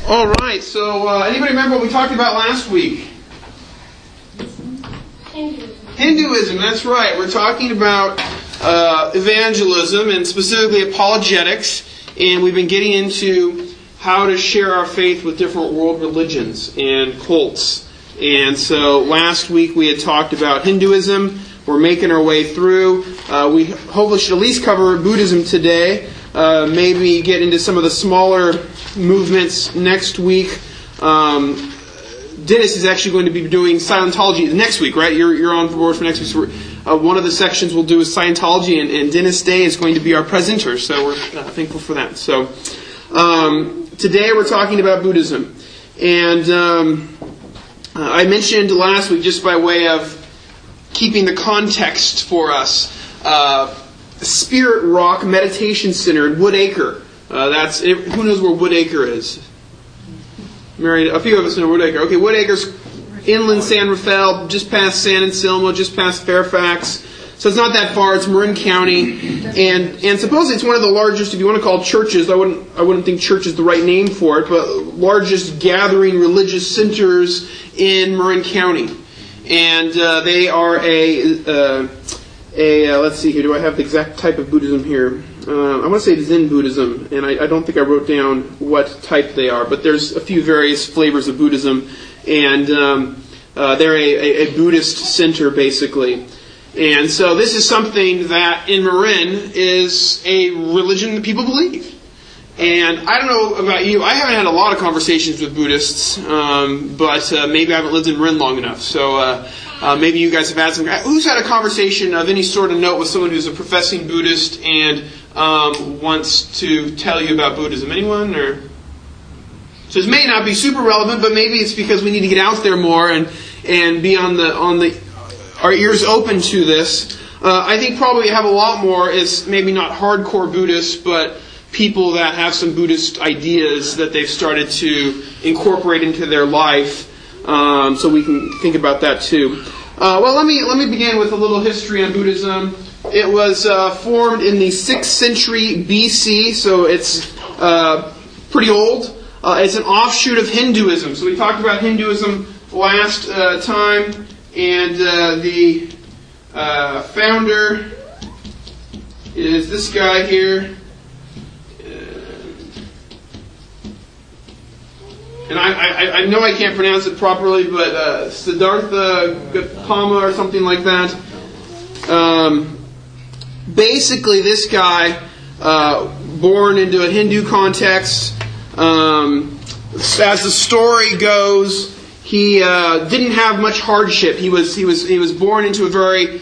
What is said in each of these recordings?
All right, so anybody remember what we talked about last week? Hinduism, that's right. We're talking about evangelism and specifically apologetics, and we've been getting into how to share our faith with different world religions and cults. And so last week we had talked about Hinduism. We're making our way through. We hopefully should at least cover Buddhism today. Maybe get into some of the smaller movements next week. Dennis is actually going to be doing Scientology next week, right? You're on board for next week. So one of the sections we'll do is Scientology, and Dennis Day is going to be our presenter. So we're thankful for that. So today we're talking about Buddhism. And I mentioned last week, just by way of keeping the context for us, Spirit Rock Meditation Center in Woodacre. Who knows where Woodacre is? A few of us know Woodacre. Okay, Woodacre's inland San Rafael, just past San Anselmo, just past Fairfax. So it's not that far. It's Marin County, and supposedly it's one of the largest, if you want to call churches. I wouldn't think church is the right name for it, but largest gathering religious centers in Marin County. And they are let's see here, do I have the exact type of Buddhism here? I want to say Zen Buddhism, and I don't think I wrote down what type they are, but there's a few various flavors of Buddhism, and they're a Buddhist center, basically. And so this is something that in Marin is a religion that people believe. And I don't know about you, I haven't had a lot of conversations with Buddhists, but maybe I haven't lived in Marin long enough, so maybe you guys have had some. Who's had a conversation of any sort of note with someone who's a professing Buddhist and wants to tell you about Buddhism? Anyone? Or so this may not be super relevant, but maybe it's because we need to get out there more and be on our ears open to this. I think probably have a lot more is maybe not hardcore Buddhists, but people that have some Buddhist ideas that they've started to incorporate into their life. So we can think about that too. Well, let me begin with a little history on Buddhism. It was formed in the 6th century BC, so it's pretty old. It's an offshoot of Hinduism. So we talked about Hinduism last time, and the founder is this guy here. And I know I can't pronounce it properly, but Siddhartha Gautama or something like that. Basically, this guy, born into a Hindu context, as the story goes, he didn't have much hardship. He was born into a very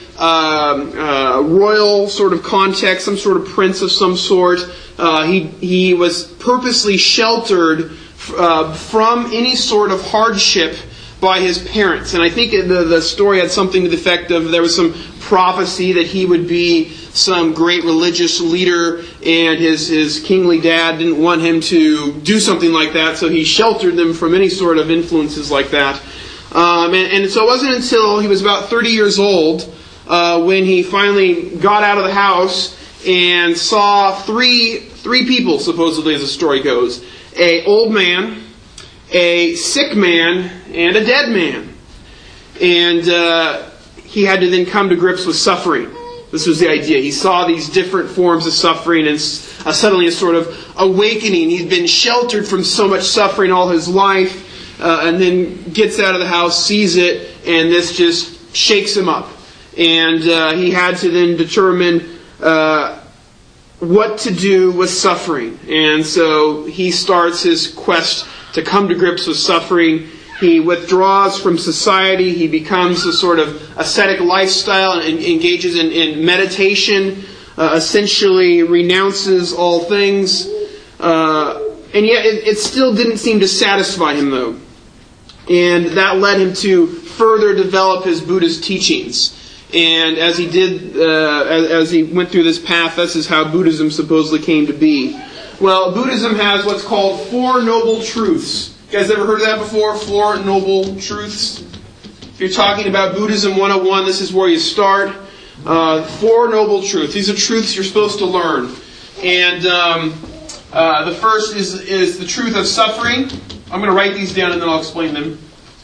royal sort of context, some sort of prince of some sort. He was purposely sheltered from any sort of hardship by his parents. And I think the story had something to the effect of there was some prophecy that he would be some great religious leader, and his kingly dad didn't want him to do something like that, so he sheltered them from any sort of influences like that. And so it wasn't until he was about 30 years old when he finally got out of the house and saw three people, supposedly, as the story goes. An old man, a sick man, and a dead man. And he had to then come to grips with suffering. This was the idea. He saw these different forms of suffering, and suddenly a sort of awakening. He'd been sheltered from so much suffering all his life, and then gets out of the house, sees it, and this just shakes him up. And he had to then determine what to do with suffering. And so he starts his quest to come to grips with suffering. He withdraws from society. He becomes a sort of ascetic lifestyle and engages in meditation, essentially renounces all things. And yet it still didn't seem to satisfy him, though. And that led him to further develop his Buddhist teachings. And as he did, as he went through this path, this is how Buddhism supposedly came to be. Well, Buddhism has what's called 4 Noble Truths. You guys ever heard of that before? 4 Noble Truths? If you're talking about Buddhism 101, this is where you start. 4 Noble Truths. These are truths you're supposed to learn. And the first is the truth of suffering. I'm going to write these down and then I'll explain them.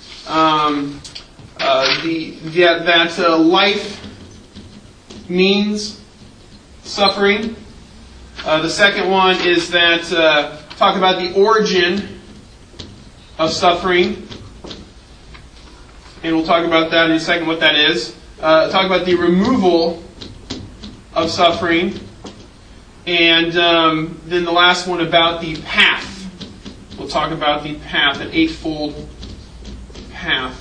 That life means suffering. The second one is that talk about the origin of suffering. And we'll talk about that in a second, what that is. Talk about the removal of suffering. And then the last one about the path. We'll talk about the path, an eightfold path.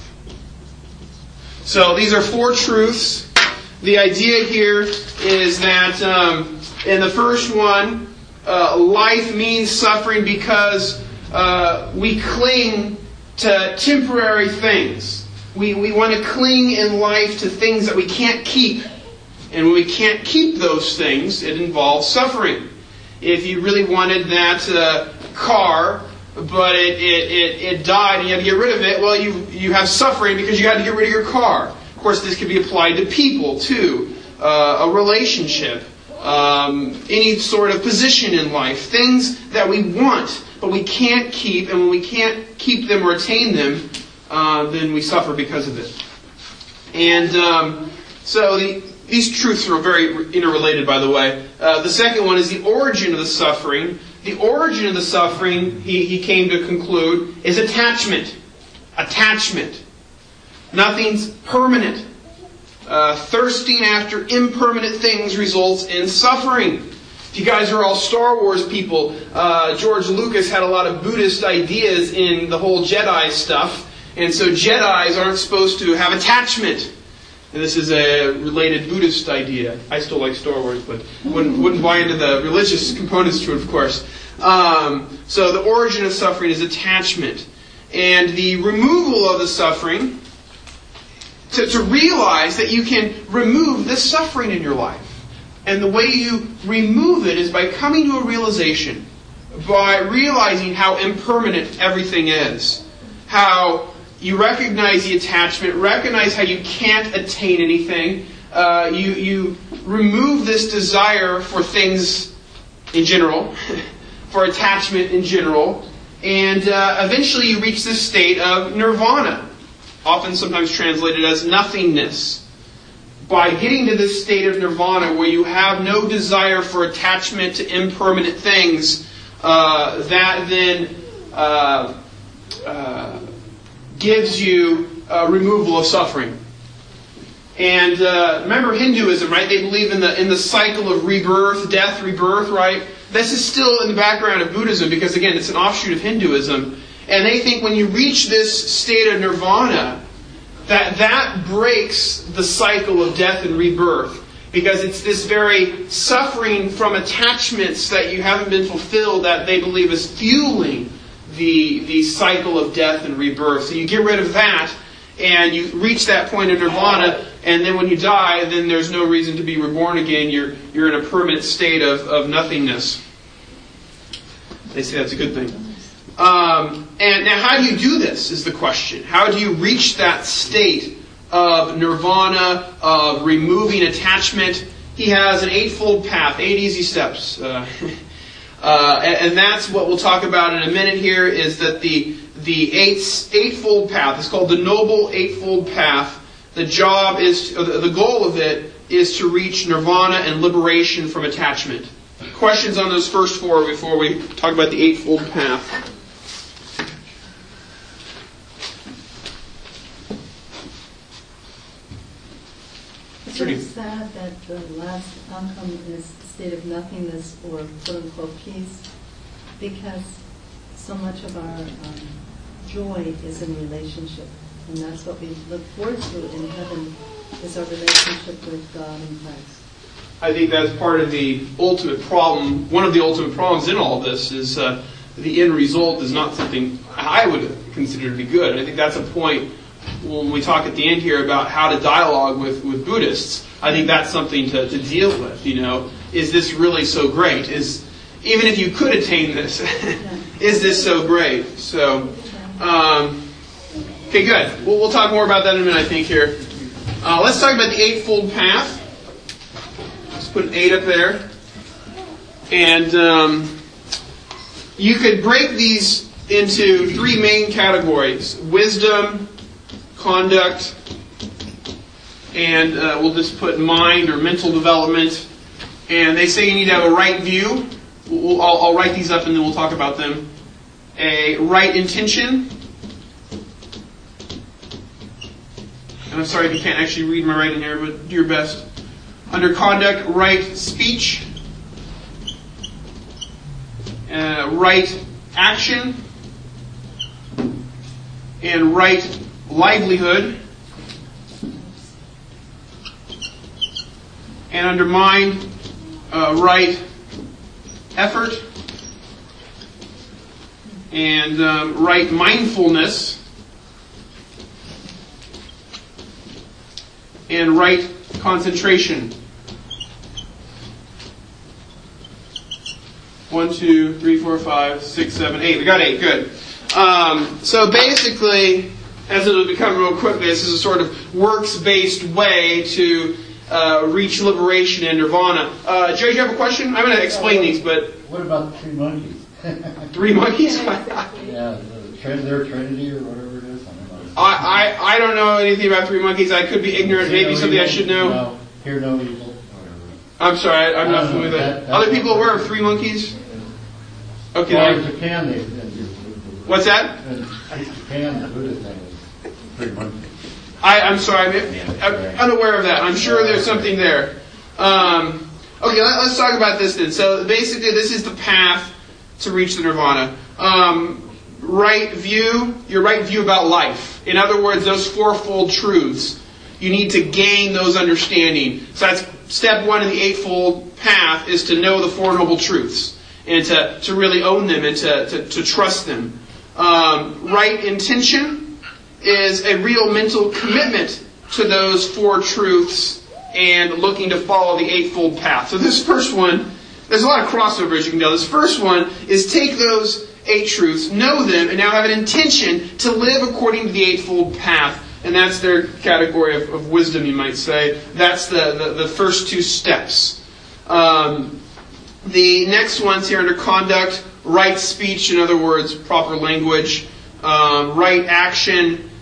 So these are four truths. The idea here is that in the first one, life means suffering because we cling to temporary things. We want to cling in life to things that we can't keep. And when we can't keep those things, it involves suffering. If you really wanted that car, but it died and you had to get rid of it, well, you have suffering because you had to get rid of your car. Of course, this could be applied to people, too. A relationship. Any sort of position in life. Things that we want, but we can't keep. And when we can't keep them or attain them, then we suffer because of it. And so these truths are very interrelated, by the way. The second one is the origin of the suffering. The origin of the suffering, he came to conclude, is attachment. Attachment. Nothing's permanent. Thirsting after impermanent things results in suffering. If you guys are all Star Wars people, George Lucas had a lot of Buddhist ideas in the whole Jedi stuff. And so Jedis aren't supposed to have attachment. And this is a related Buddhist idea. I still like Star Wars, but wouldn't buy into the religious components to it, of course. So the origin of suffering is attachment. And the removal of the suffering, to realize that you can remove this suffering in your life. And the way you remove it is by coming to a realization, by realizing how impermanent everything is. How you recognize the attachment, recognize how you can't attain anything. You remove this desire for things in general, for attachment in general, and eventually you reach this state of nirvana, often sometimes translated as nothingness. By getting to this state of nirvana where you have no desire for attachment to impermanent things, that then gives you removal of suffering. And remember Hinduism, right? They believe in the cycle of rebirth, death, rebirth, right? This is still in the background of Buddhism because, again, it's an offshoot of Hinduism. And they think when you reach this state of nirvana, that breaks the cycle of death and rebirth. Because it's this very suffering from attachments that you haven't been fulfilled that they believe is fueling the cycle of death and rebirth. So you get rid of that, and you reach that point of nirvana, and then when you die, then there's no reason to be reborn again. You're in a permanent state of nothingness. They say that's a good thing. And now how do you do this is the question. How do you reach that state of nirvana, of removing attachment? He has an eightfold path, 8 easy steps. And that's what we'll talk about in a minute here, is that the eightfold path is called the Noble Eightfold Path. The goal of it is to reach nirvana and liberation from attachment. Questions on those first four before we talk about the Eightfold Path? It's really sad that the last outcome is a state of nothingness or quote-unquote peace, because so much of our joy is in relationship. And that's what we look forward to in heaven, is our relationship with God and Christ. I think that's part of the ultimate problem. One of the ultimate problems in all of this is the end result is not something I would consider to be good. And I think that's a point when we talk at the end here about how to dialogue with Buddhists. I think that's something to deal with. Is this really so great? Even if you could attain this, is this so great? So, okay, good. We'll talk more about that in a minute, I think, here. Let's talk about the Eightfold Path. Let's put an 8 up there. And you could break these into three main categories: wisdom, conduct, and we'll just put mind or mental development. And they say you need to have a right view. I'll write these up and then we'll talk about them. A right intention. And I'm sorry if you can't actually read my writing here, but do your best. Under conduct, right speech. Right action. And right livelihood. And under mind, right effort. And right mindfulness. And right concentration. 1, 2, 3, 4, 5, 6, 7, 8. We got 8. Good. So basically, as it'll become real quickly, this is a sort of works-based way to reach liberation and nirvana. Jerry, do you have a question? I'm going to explain these, but... What about the 3 monkeys? 3 monkeys? Yeah, their Trinity or whatever it is. I don't know anything about 3 monkeys. I could be ignorant. Maybe something I should know. Hear no evil. I'm sorry, I'm not familiar with that. Other people aware of 3 monkeys? Okay. Well, in Japan, What's that? In Japan, the Buddha thing is 3 monkeys. I'm sorry, I'm unaware of that. I'm sure there's something there. Okay, let's talk about this then. So basically, this is the path to reach the nirvana. Right view, your right view about life. In other words, those fourfold truths. You need to gain those understanding. So that's step 1 in the eightfold path, is to know the Four Noble Truths and to really own them and to trust them. Right intention is a real mental commitment to those 4 truths and looking to follow the eightfold path. So this first one, there's a lot of crossover, as you can tell. This first one is take those 8 truths, know them, and now have an intention to live according to the eightfold path. And that's their category of wisdom, you might say. That's the first 2 steps. The next ones here under conduct, right speech, in other words, proper language, right action,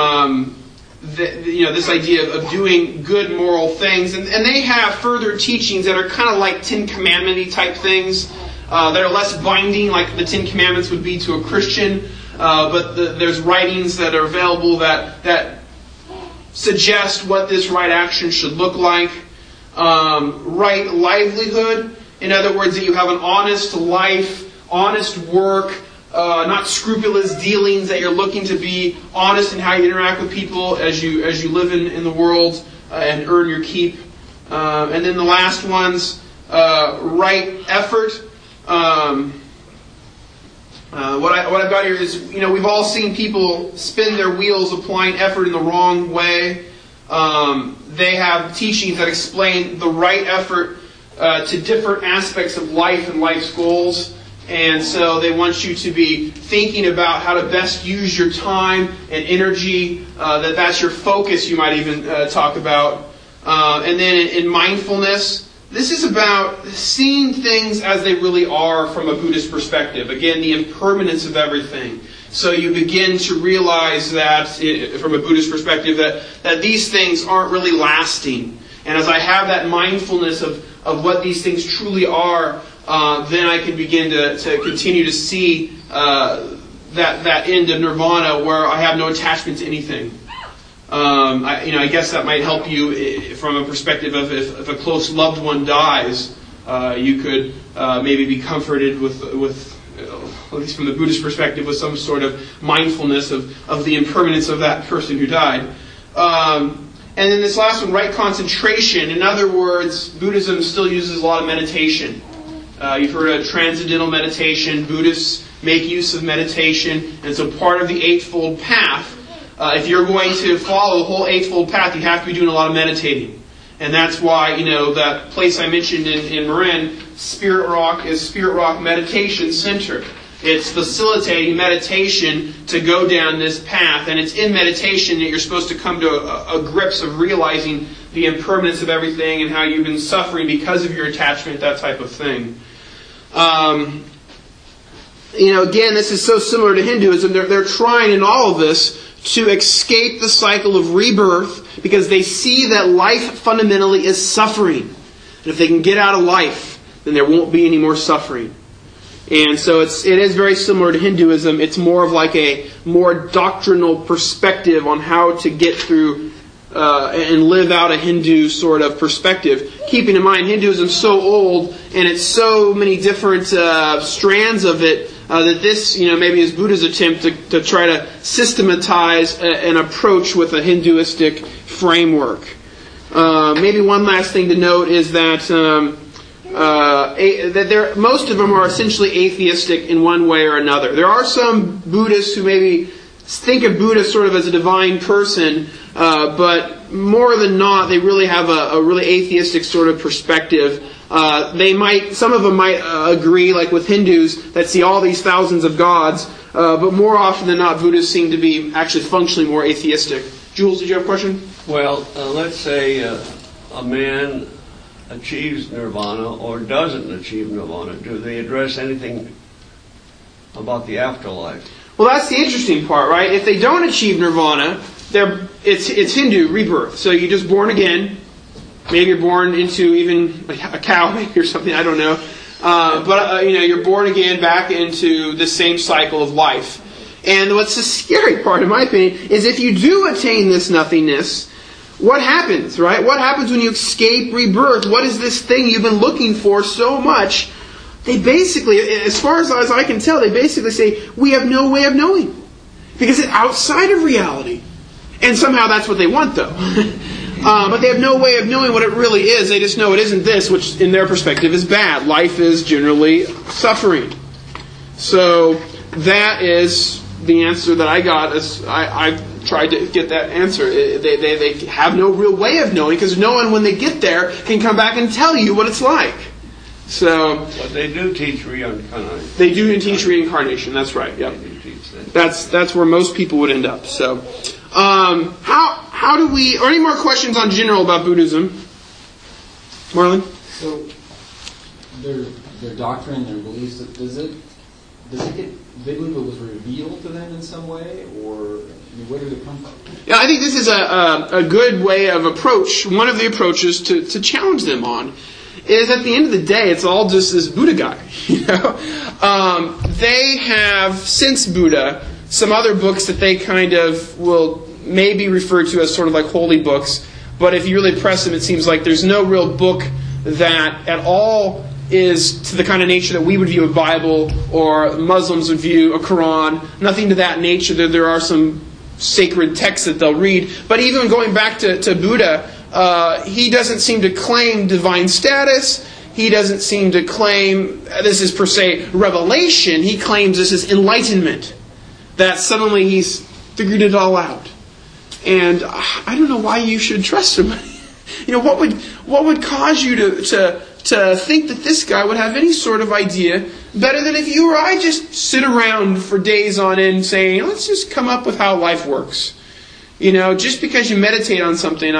this idea of doing good moral things. And they have further teachings that are kind of like Ten Commandment-y type things, that are less binding, like the Ten Commandments would be to a Christian. But there's writings that are available that suggest what this right action should look like. Right livelihood, in other words, that you have an honest life, honest work, not scrupulous dealings, that you're looking to be honest in how you interact with people as you live in the world and earn your keep. And then the last ones, right effort. What I've got here is, we've all seen people spin their wheels applying effort in the wrong way. They have teachings that explain the right effort to different aspects of life and life's goals. And so they want you to be thinking about how to best use your time and energy. That's your focus, you might even talk about. And then in mindfulness, this is about seeing things as they really are from a Buddhist perspective. Again, the impermanence of everything. So you begin to realize that, from a Buddhist perspective, that these things aren't really lasting. And as I have that mindfulness of what these things truly are, then I can begin to continue to see that end of nirvana where I have no attachment to anything. I guess that might help you from a perspective of if a close loved one dies, you could maybe be comforted with, at least from the Buddhist perspective, with some sort of mindfulness of the impermanence of that person who died. And then this last one, right concentration. In other words, Buddhism still uses a lot of meditation. You've heard of transcendental meditation. Buddhists make use of meditation. And so part of the Eightfold Path, if you're going to follow the whole Eightfold Path, you have to be doing a lot of meditating. And that's why, that place I mentioned in Marin, Spirit Rock, is Spirit Rock Meditation Center. It's facilitating meditation to go down this path. And it's in meditation that you're supposed to come to a grips of realizing the impermanence of everything and how you've been suffering because of your attachment, that type of thing. again, this is so similar to Hinduism. They're trying in all of this to escape the cycle of rebirth because they see that life fundamentally is suffering. And if they can get out of life, then there won't be any more suffering. And so it is very similar to Hinduism. It's more of like a more doctrinal perspective on how to get through and live out a Hindu sort of perspective. Keeping in mind, Hinduism is so old and it's so many different strands of it that this, maybe is Buddha's attempt to try to systematize an approach with a Hinduistic framework. Maybe one last thing to note is that most of them are essentially atheistic in one way or another. There are some Buddhists who maybe think of Buddha sort of as a divine person, but more than not, they really have a really atheistic sort of perspective. Some of them might agree, like with Hindus, that see all these thousands of gods, but more often than not, Buddhists seem to be actually functionally more atheistic. Jules, did you have a question? Well, let's say a man achieves nirvana or doesn't achieve nirvana. Do they address anything about the afterlife? Well, that's the interesting part, right? If they don't achieve nirvana, it's Hindu rebirth. So you're just born again. Maybe you're born into even a cow or something, I don't know. But you're born again back into the same cycle of life. And what's the scary part, in my opinion, is if you do attain this nothingness, what happens, right? What happens when you escape rebirth? What is this thing you've been looking for so much? They basically, as far as I can tell, they basically say, we have no way of knowing. Because it's outside of reality. And somehow that's what they want, though. But they have no way of knowing what it really is. They just know it isn't this, which in their perspective is bad. Life is generally suffering. So that is the answer that I got. As I tried to get that answer. They have no real way of knowing, because no one, when they get there, can come back and tell you what it's like. So, but they do teach reincarnation. They do teach reincarnation. That's right. Yep. They do teach that. That's where most people would end up. So, how do we? Or any more questions on general about Buddhism? Marlon? So, their doctrine, their beliefs, does it get? They believe it was revealed to them in some way, or where did it come from? Yeah, I think this is a good way of approach. One of the approaches to challenge them on is, at the end of the day, it's all just this Buddha guy. They have, since Buddha, some other books that they kind of will maybe refer to as sort of like holy books. But if you really press them, it seems like there's no real book that at all is to the kind of nature that we would view a Bible or Muslims would view a Quran. Nothing to that nature. There are some sacred texts that they'll read. But even going back to Buddha, he doesn't seem to claim divine status. He doesn't seem to claim this is per se revelation. He claims this is enlightenment. That suddenly he's figured it all out. And I don't know why you should trust him. What would cause you to think that this guy would have any sort of idea better than if you or I just sit around for days on end saying, let's just come up with how life works. Just because you meditate on something,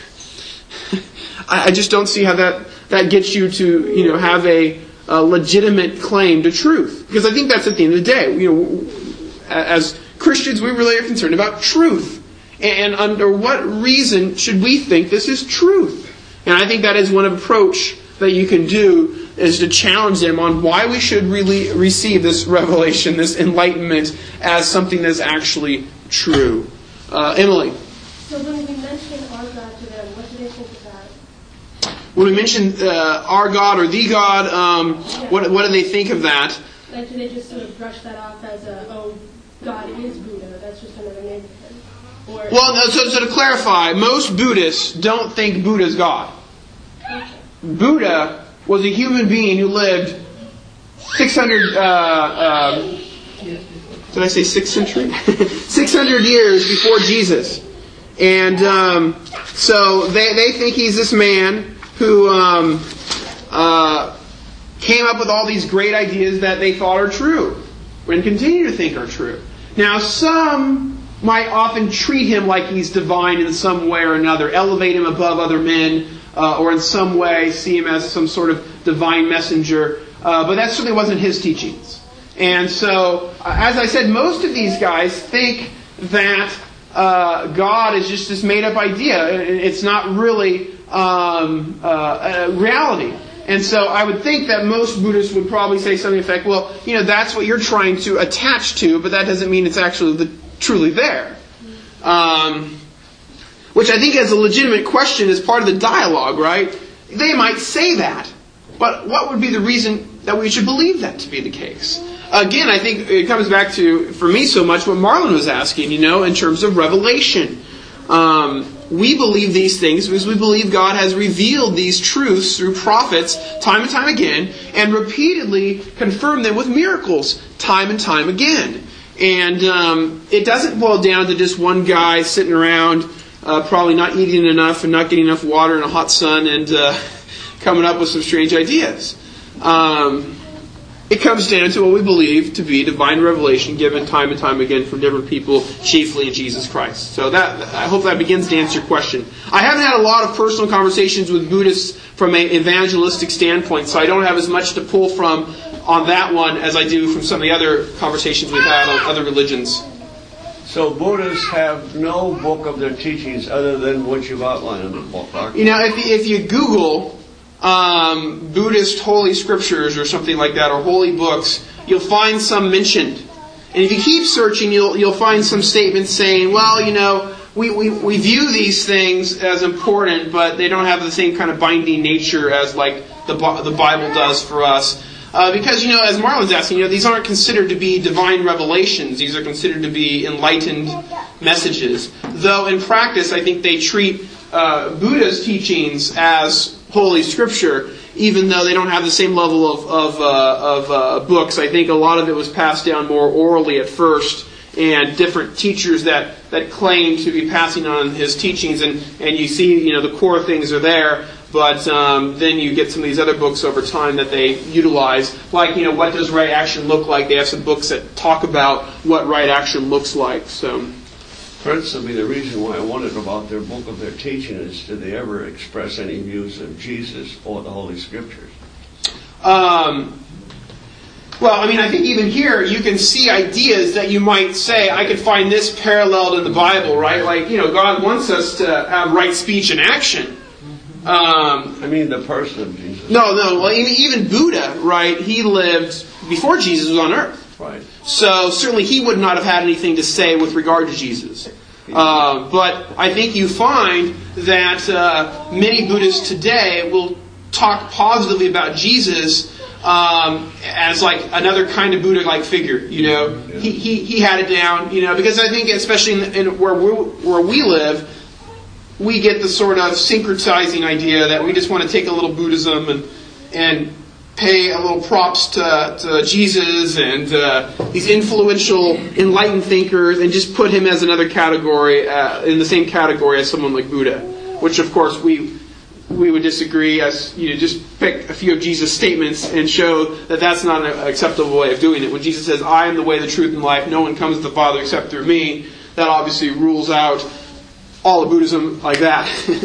I just don't see how that gets you to have a legitimate claim to truth. Because I think that's at the end of the day. As Christians, we really are concerned about truth. And under what reason should we think this is truth? And I think that is one approach that you can do, is to challenge them on why we should really receive this revelation, this enlightenment, as something that's actually true. Emily? So when we mention our God to them, what do they think of that? When we mention our God or the God, what do they think of that? Like, do they just sort of brush that off as God is Buddha, that's just another name for him? Or, well, no, so to clarify, most Buddhists don't think Buddha's God. okay. Buddha was a human being who lived 600, did I say 6th century? 600 years before Jesus. And so they think he's this man who came up with all these great ideas that they thought are true and continue to think are true. Now, some might often treat him like he's divine in some way or another, elevate him above other men, or in some way see him as some sort of divine messenger. But that certainly wasn't his teachings. And so, as I said, most of these guys think that God is just this made-up idea. It's not really a reality. And so I would think that most Buddhists would probably say something like, well, that's what you're trying to attach to, but that doesn't mean it's actually truly there. Which I think is a legitimate question as part of the dialogue, right? They might say that. But what would be the reason that we should believe that to be the case? Again, I think it comes back to, for me so much, what Marlon was asking, in terms of revelation. We believe these things because we believe God has revealed these truths through prophets time and time again, and repeatedly confirmed them with miracles time and time again. And it doesn't boil down to just one guy sitting around, probably not eating enough and not getting enough water in a hot sun and coming up with some strange ideas. It comes down to what we believe to be divine revelation given time and time again from different people, chiefly in Jesus Christ. So I hope that begins to answer your question. I haven't had a lot of personal conversations with Buddhists from an evangelistic standpoint, so I don't have as much to pull from on that one as I do from some of the other conversations we've had on other religions. So Buddhists have no book of their teachings other than what you've outlined in the book, right? If you Google Buddhist holy scriptures or something like that, or holy books, you'll find some mentioned. And if you keep searching, you'll find some statements saying, well, we view these things as important, but they don't have the same kind of binding nature as like the Bible does for us. Because, as Marlon's asking, these aren't considered to be divine revelations. These are considered to be enlightened messages. Though in practice, I think they treat Buddha's teachings as Holy Scripture, even though they don't have the same level of books. I think a lot of it was passed down more orally at first, and different teachers that claim to be passing on his teachings, and you see, the core things are there, but then you get some of these other books over time that they utilize, like, what does right action look like? They have some books that talk about what right action looks like, so... Principally, the reason why I wondered about their book of their teaching is, did they ever express any views of Jesus or the Holy Scriptures? Well, I think even here you can see ideas that you might say, I could find this paralleled in the Bible, right? Like, God wants us to have right speech and action. The person of Jesus. No. Well, even Buddha, right? He lived before Jesus was on earth. Right. So certainly he would not have had anything to say with regard to Jesus. But I think you find that many Buddhists today will talk positively about Jesus as like another kind of Buddha-like figure. He had it down. Because I think especially in where we live, we get the sort of syncretizing idea that we just want to take a little Buddhism and pay a little props to Jesus and these influential, enlightened thinkers, and just put him as another category, in the same category as someone like Buddha. Which, of course, we would disagree, as just pick a few of Jesus' statements and show that that's not an acceptable way of doing it. When Jesus says, "I am the way, the truth, and life. No one comes to the Father except through me," that obviously rules out all of Buddhism like that.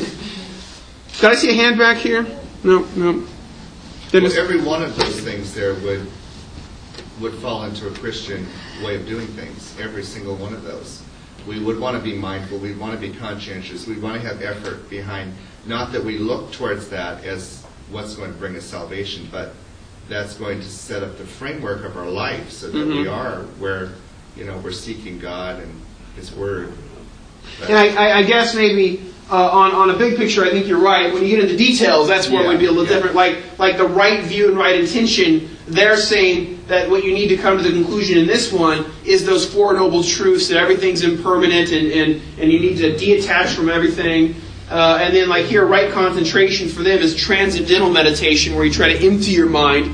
Did I see a hand back here? No. Well, every one of those things there would fall into a Christian way of doing things. Every single one of those. We would want to be mindful. We'd want to be conscientious. We'd want to have effort behind. Not that we look towards that as what's going to bring us salvation, but that's going to set up the framework of our life so that we are where we're seeking God and His Word. But, and I guess maybe on a big picture, I think you're right. When you get into details, that's where it would be a little different. Like the right view and right intention, they're saying that what you need to come to the conclusion in this one is those Four Noble Truths, that everything's impermanent and you need to detach from everything. And then like here, right concentration for them is transcendental meditation, where you try to empty your mind.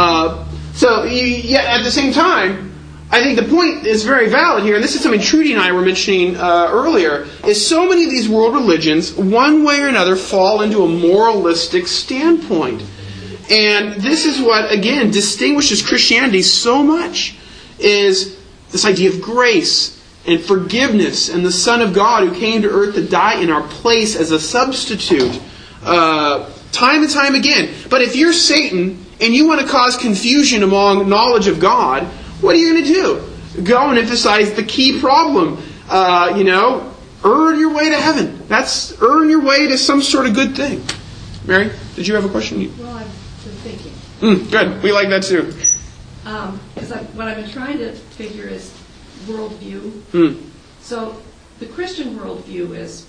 So at the same time, I think the point is very valid here, and this is something Trudy and I were mentioning earlier, is so many of these world religions, one way or another, fall into a moralistic standpoint. And this is what, again, distinguishes Christianity so much, is this idea of grace and forgiveness and the Son of God who came to earth to die in our place as a substitute, time and time again. But if you're Satan and you want to cause confusion among knowledge of God, what are you going to do? Go and emphasize the key problem. Earn your way to heaven. That's earn your way to some sort of good thing. Mary, did you have a question? Well, I've been thinking. Good. We like that too. Because what I've been trying to figure is worldview. So the Christian worldview is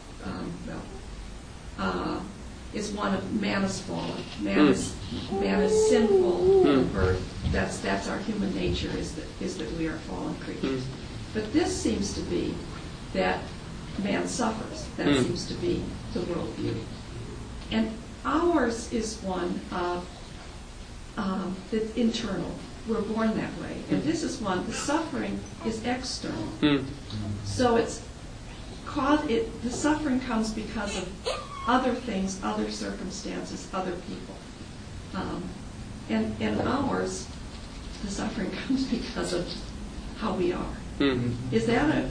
one of man is fallen, man is sinful from birth. That's our human nature is that we are fallen creatures. But this seems to be that man suffers. That seems to be the worldview, and ours is one of that's internal. We're born that way, and this is one. The suffering is external. So the suffering comes because of other things, other circumstances, other people. And ours, the suffering comes because of how we are. Is that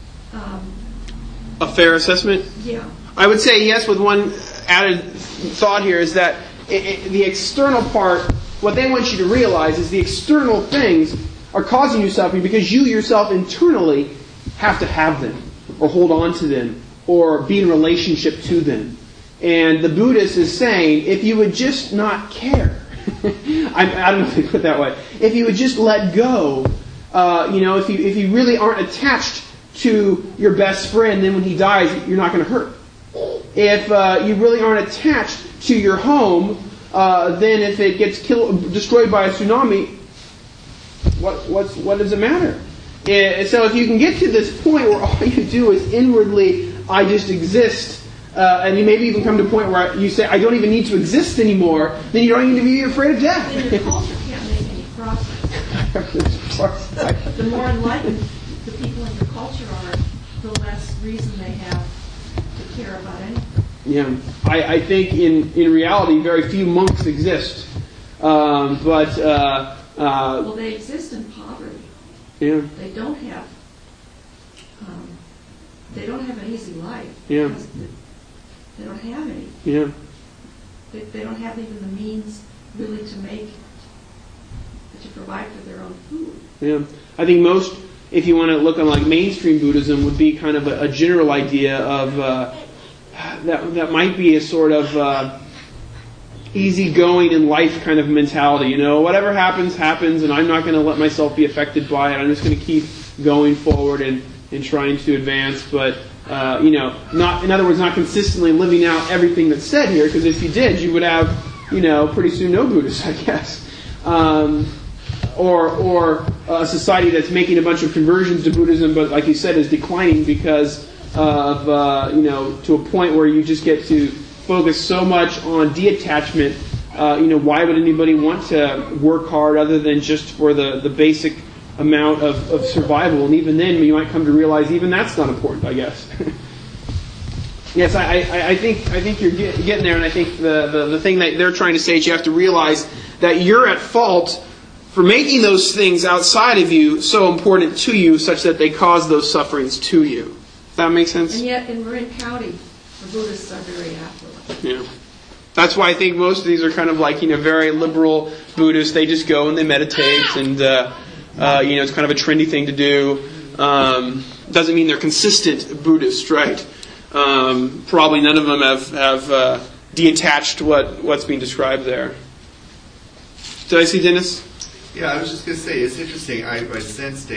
a fair assessment? Yeah. I would say yes, with one added thought here is that the external part, what they want you to realize is the external things are causing you suffering because you yourself internally have to have them or hold on to them or be in relationship to them. And the Buddhist is saying, if you would just not care, I don't know if they put it that way, if you would just let go, if you really aren't attached to your best friend, then when he dies, you're not going to hurt. If you really aren't attached to your home, then if it gets destroyed by a tsunami, what does it matter? So if you can get to this point where all you do is inwardly, I just exist, and you maybe even come to a point where you say, I don't even need to exist anymore, then you don't even need to be afraid of death. Then your culture can't make any progress. The more enlightened the people in your culture are, the less reason they have to care about anything. Yeah, I think in reality, very few monks exist, well, they exist in poverty. Yeah. They don't have an easy life. Yeah. They don't have any. Yeah. They don't have even the means really to provide for their own food. Yeah. I think most, if you want to look on like mainstream Buddhism, would be kind of a general idea of that might be a sort of easygoing in life kind of mentality. Whatever happens, and I'm not going to let myself be affected by it. I'm just going to keep going forward and trying to advance. But not, in other words, not consistently living out everything that's said here. Because if you did, you would have, pretty soon no Buddhists, I guess. Or a society that's making a bunch of conversions to Buddhism, but like you said, is declining because of to a point where you just get to focus so much on detachment. Why would anybody want to work hard other than just for the basic amount of survival? And even then, you might come to realize even that's not important, I guess. Yes, I think you're getting there, and I think the thing that they're trying to say is you have to realize that you're at fault for making those things outside of you so important to you, such that they cause those sufferings to you. Does that make sense? And yet, in Marin County, the Buddhists are very affluent. Yeah. That's why I think most of these are kind of like, very liberal Buddhists. They just go and they meditate, and it's kind of a trendy thing to do. Doesn't mean they're consistent Buddhists, right? Probably none of them have detached what's being described there. Did I see Dennis? Yeah, I was just going to say, it's interesting. I sensed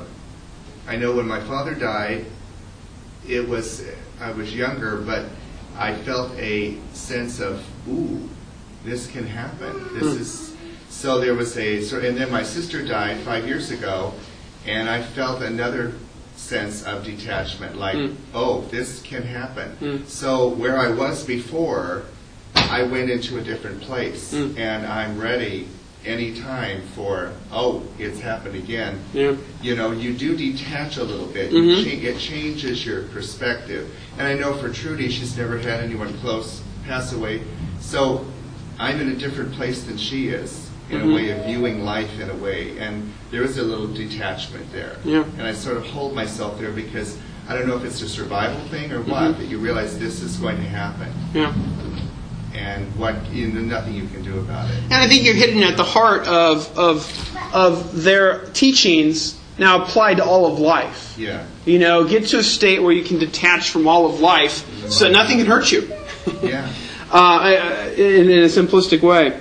I know when my father died, I was younger, but I felt a sense of, ooh, this can happen. So there was and then my sister died 5 years ago, and I felt another sense of detachment, like, oh, this can happen. So where I was before, I went into a different place, and I'm ready anytime for, oh, it's happened again. Yeah. You do detach a little bit. It changes your perspective. And I know for Trudy, she's never had anyone close pass away. So I'm in a different place than she is, in a way of viewing life in a way. And there is a little detachment there. Yeah. And I sort of hold myself there because I don't know if it's a survival thing or what, but you realize this is going to happen. Yeah. And nothing you can do about it. And I think you're hitting at the heart of of their teachings now applied to all of life. Yeah. Get to a state where you can detach from all of life so that nothing can hurt you. Yeah. In a simplistic way.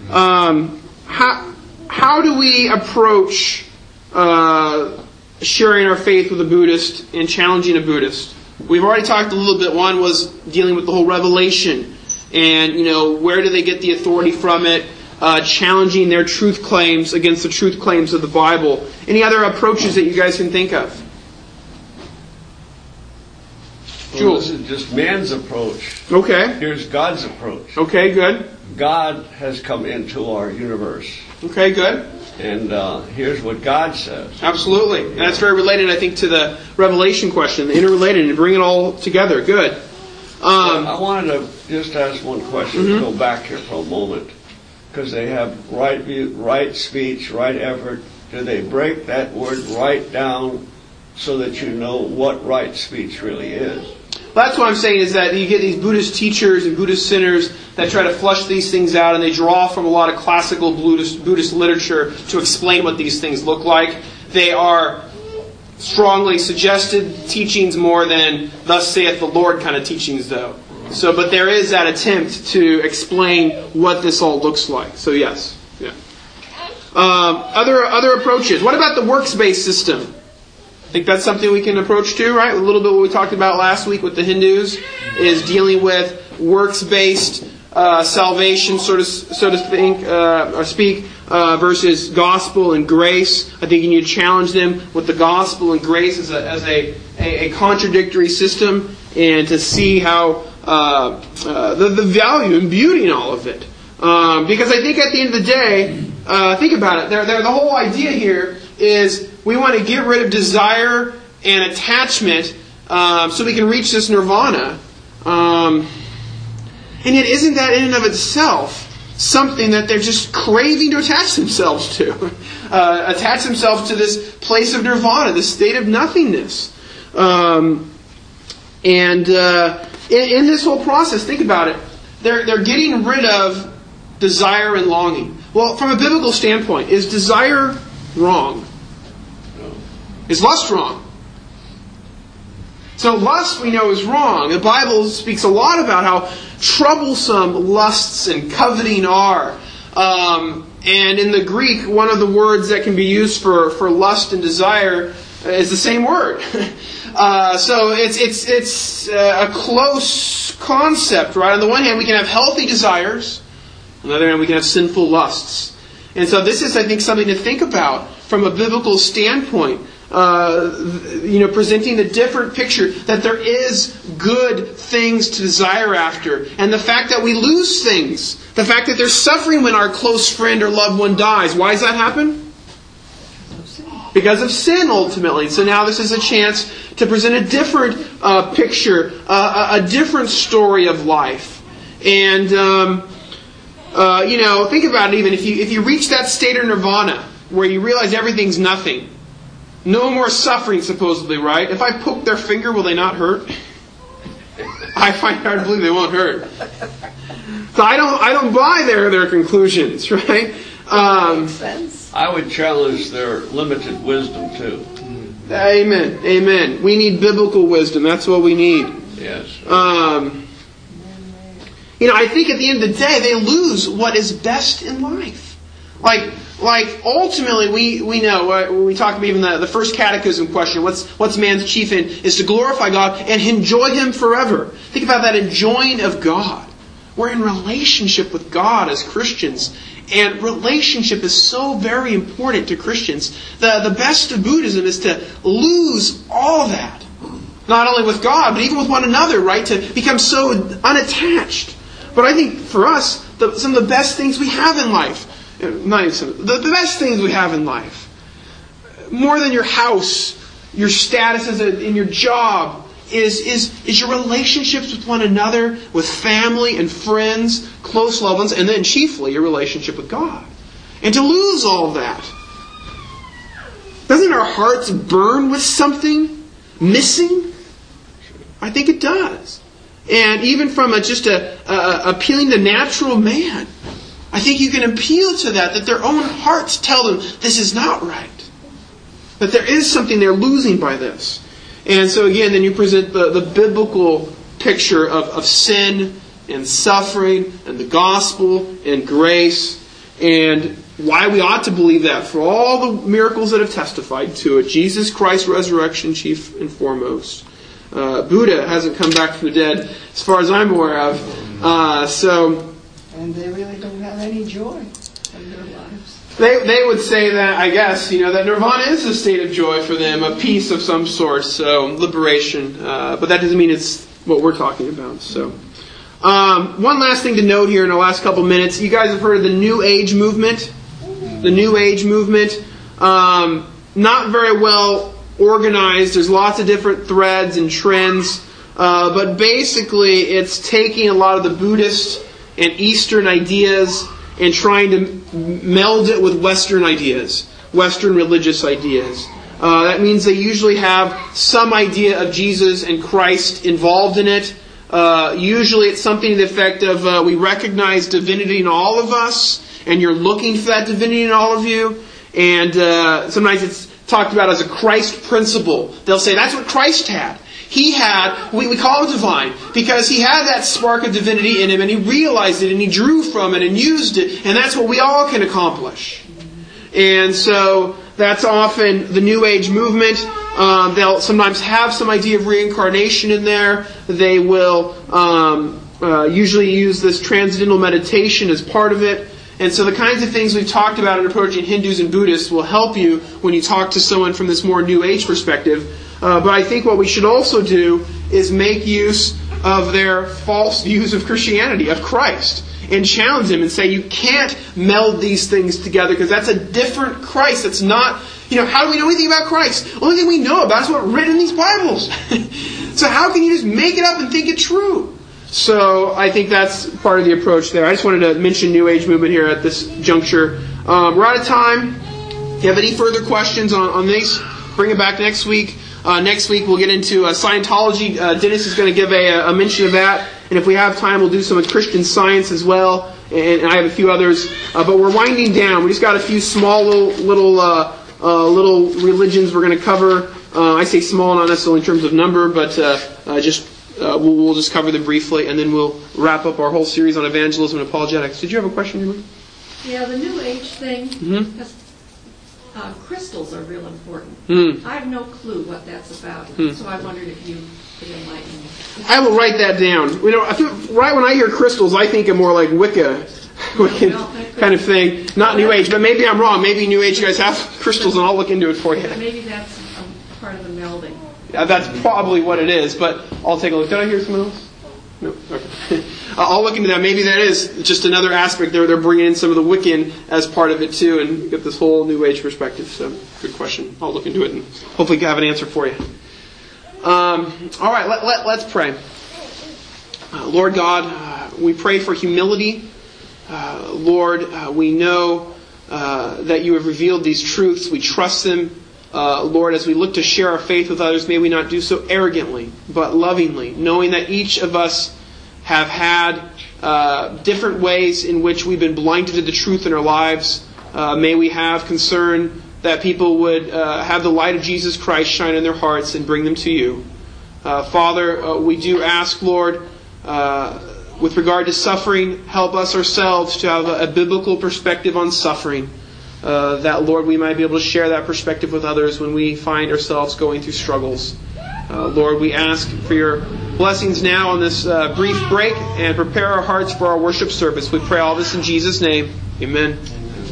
How do we approach sharing our faith with a Buddhist and challenging a Buddhist? We've already talked a little bit. One was dealing with the whole revelation and, where do they get the authority from it, challenging their truth claims against the truth claims of the Bible. Any other approaches that you guys can think of? Well, this is just man's approach. Okay. Here's God's approach. Okay, good. God has come into our universe. Okay, good. And here's what God says. Absolutely. And that's very related, I think, to the Revelation question, the interrelated, and bring it all together. Good. I wanted to just ask one question, go back here for a moment. Because they have right view, right speech, right effort. Do they break that word right down so that you know what right speech really is? Well, that's what I'm saying, is that you get these Buddhist teachers and Buddhist sinners that try to flush these things out, and they draw from a lot of classical Buddhist literature to explain what these things look like. They are strongly suggested teachings more than thus saith the Lord kind of teachings, though. But there is that attempt to explain what this all looks like. So yes. Yeah. Other approaches. What about the works-based system? I think that's something we can approach too, right? A little bit what we talked about last week with the Hindus is dealing with works-based salvation, so to think or speak, versus gospel and grace. I think you need to challenge them with the gospel and grace as a contradictory system, and to see how the value and beauty in all of it. Because I think at the end of the day, think about it. The whole idea here is we want to get rid of desire and attachment so we can reach this nirvana. And yet isn't that in and of itself something that they're just craving to attach themselves to? Attach themselves to this place of nirvana, this state of nothingness. In this whole process, think about it. They're getting rid of desire and longing. Well, from a biblical standpoint, is desire wrong? No. Is lust wrong? So lust, we know, is wrong. The Bible speaks a lot about how troublesome lusts and coveting are. And in the Greek, one of the words that can be used for lust and desire is the same word. So it's a close concept, right? On the one hand, we can have healthy desires. On the other hand, we can have sinful lusts. And so this is, I think, something to think about from a biblical standpoint. Presenting the different picture that there is good things to desire after. And the fact that we lose things. The fact that there's suffering when our close friend or loved one dies. Why does that happen? Because of sin, ultimately. So now this is a chance to present a different picture, a different story of life. And, think about it even. If you reach that state of nirvana, where you realize everything's nothing, no more suffering, supposedly, right? If I poke their finger, will they not hurt? I find it hard to believe they won't hurt. So I don't buy their conclusions, right? Makes sense. I would challenge their limited wisdom too. Amen. Amen. We need biblical wisdom. That's what we need. Yes. I think at the end of the day, they lose what is best in life. Like ultimately, we know, when we talk about even the first catechism question, what's man's chief end, is to glorify God and enjoy Him forever. Think about that enjoying of God. We're in relationship with God as Christians, and relationship is so very important to Christians. The best of Buddhism is to lose all that, not only with God, but even with one another, right? To become so unattached. But I think for us, some of the best things we have in life, the best things we have in life, more than your house, your status in your job, is your relationships with one another, with family and friends, close loved ones, and then chiefly your relationship with God. And to lose all that, doesn't our hearts burn with something missing? I think it does. And even from appealing to natural man, I think you can appeal to that their own hearts tell them this is not right. That there is something they're losing by this. And so again, then you present the biblical picture of sin and suffering and the gospel and grace and why we ought to believe that for all the miracles that have testified to it. Jesus Christ's resurrection, chief and foremost. Buddha hasn't come back from the dead as far as I'm aware of. And they really don't have any joy in their lives. They would say that, I guess, that nirvana is a state of joy for them, a peace of some sort, so liberation. But that doesn't mean it's what we're talking about. So, one last thing to note here in the last couple minutes. You guys have heard of the New Age movement? The New Age movement. Not very well organized. There's lots of different threads and trends. But basically, it's taking a lot of the Buddhist and Eastern ideas and trying to meld it with Western ideas, Western religious ideas. That means they usually have some idea of Jesus and Christ involved in it. Usually it's something to the effect of we recognize divinity in all of us, and you're looking for that divinity in all of you. And sometimes it's talked about as a Christ principle. They'll say that's what Christ had. He had, we call it divine, because he had that spark of divinity in him, and he realized it, and he drew from it, and used it, and that's what we all can accomplish. And so that's often the New Age movement. They'll sometimes have some idea of reincarnation in there. They will usually use this transcendental meditation as part of it. And so the kinds of things we've talked about in approaching Hindus and Buddhists will help you when you talk to someone from this more New Age perspective. But I think what we should also do is make use of their false views of Christianity, of Christ, and challenge them and say you can't meld these things together because that's a different Christ. It's not, how do we know anything about Christ? The only thing we know about is what's written in these Bibles. So how can you just make it up and think it's true? So I think that's part of the approach there. I just wanted to mention New Age movement here at this juncture. We're out of time. If you have any further questions on this, bring it back next week. Next week we'll get into Scientology. Dennis is going to give a mention of that. And if we have time, we'll do some Christian Science as well. And I have a few others. But we're winding down. We just got a few small little religions we're going to cover. I say small, not necessarily in terms of number, but we'll just cover them briefly. And then we'll wrap up our whole series on evangelism and apologetics. Did you have a question, Emily? Yeah, the New Age thing. Mm-hmm. Crystals are real important. I have no clue what that's about, so I wondered if you could enlighten me. I will write that down. I feel, right when I hear crystals, I think of more like Wicca kind of thing. Not New Age, but maybe I'm wrong. Maybe New Age guys have crystals, and I'll look into it for you. Maybe that's part of the melding. Yeah, that's probably what it is, but I'll take a look. Did I hear someone else? No? Okay. I'll look into that. Maybe that is just another aspect there. They're bringing in some of the Wiccan as part of it too, and get this whole New Age perspective. So, good question. I'll look into it and hopefully have an answer for you. All right, let's pray. Lord God, we pray for humility. Lord, we know that you have revealed these truths. We trust them. Lord, as we look to share our faith with others, may we not do so arrogantly, but lovingly, knowing that each of us have had different ways in which we've been blinded to the truth in our lives. May we have concern that people would have the light of Jesus Christ shine in their hearts and bring them to you. Father, we do ask, Lord, with regard to suffering, help us ourselves to have a biblical perspective on suffering. That, Lord, we might be able to share that perspective with others when we find ourselves going through struggles. Lord, we ask for your blessings now on this brief break and prepare our hearts for our worship service. We pray all this in Jesus' name. Amen.